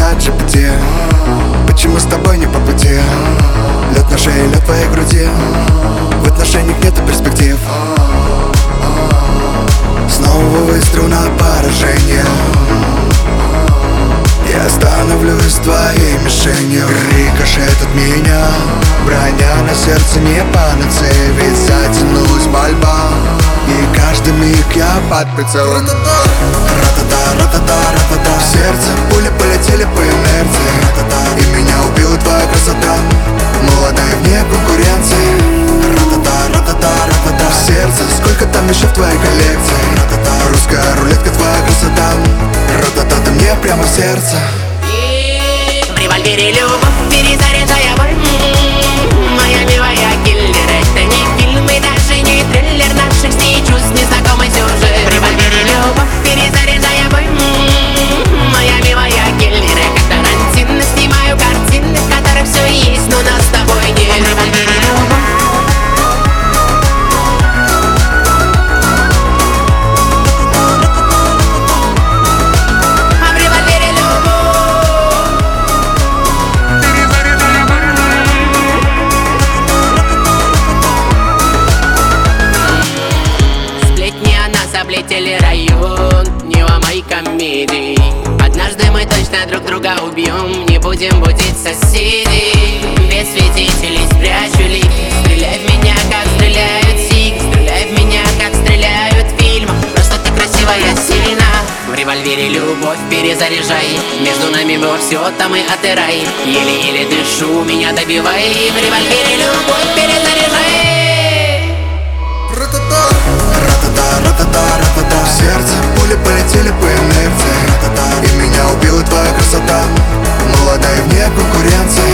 чат GPT. Почему с тобой не по пути? Лед на шее, лед в твоей груди. В отношениях нету перспектив. Снова выстрел на поражение. Я становлюсь твоей мишенью. Рикошет от меня, броня на сердце не панацея. Ведь затянулась мольба, и каждый миг я под прицелом. Ра-та-та, ра-та-та, ра-та-та. В сердце пули полетели по инерции. И меня убила твоя красота, молодая вне конкуренции. Ра-та-та, ра-та-та, ра-та-та. В сердце сколько там еще в твоей коллекции. Ра-та-та, русская рулетка, твоя красота. Ра-та-та, ты мне прямо в сердце. В револьвере любовь, перезаряжая боль. Моя милая киллер, это не фильм и даже не триллер. Наших с ней чувств незнакомый сюжет. В револьвере любовь, перезаряжая боль. Моя милая киллер, как Тарантино, снимаю картины, в которых все есть, но нас с тобой нет. В револьвере любовь. Облетели район, не ломай комедий. Однажды мы точно друг друга убьем, не будем будить соседей. Без свидетелей спрячу лик. Стреляй в меня, как стреляют сик. Стреляй в меня, как стреляют в фильмах. Просто ты красивая, сильна. В револьвере любовь перезаряжай. Между нами было все, там и отырай. Еле-еле дышу, меня добивай. В револьвере любовь перезаряжай. Ра-та-та, в сердце пули полетели по инерции. И меня убила твоя красота, молодая вне конкуренции.